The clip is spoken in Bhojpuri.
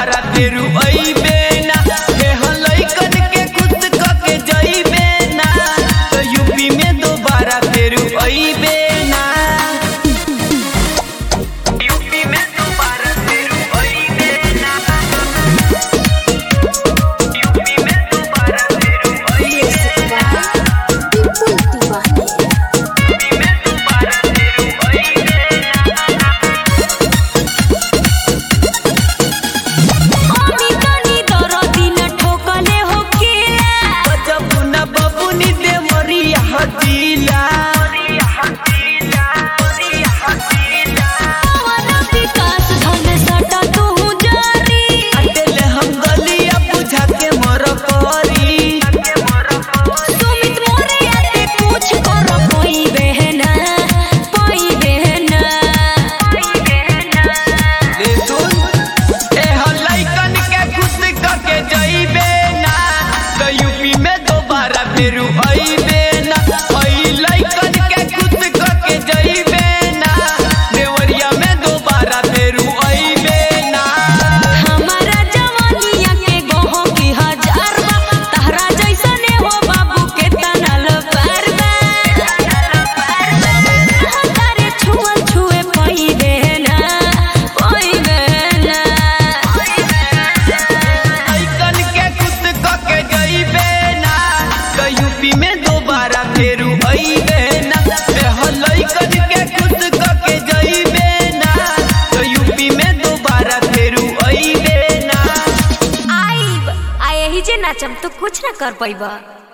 दोबारा फेरू अइबे ना। लइकन के खुश करके जइबे ना, तो यूपी में दोबारा फेरू अइबे ना। यूपी में दोबारा फेरू अइबे ना। यूपी में दोबारा फेरू अइबे ना। फेरू अइबे ना, लइकन के खुश करके जइबे ना, देवरिया में दोबारा फेरू अइबे ना। हमारा जवानिया के गोहो की हजार बा, तहरा जैसने हो बाबू के तनल पार बा। तारे छुआ छुए पइबे ना, पइबे ना। लइकन के खुश करके जइबे ना, तो यूपी में दोबारा फेरू अइबे ना। लइकन के खुश करके जइबे ना, तो यूपी में दोबारा फेरू अइबे ना। आइब आ यही जे नाचम तो कुछ ना कर पाइबा।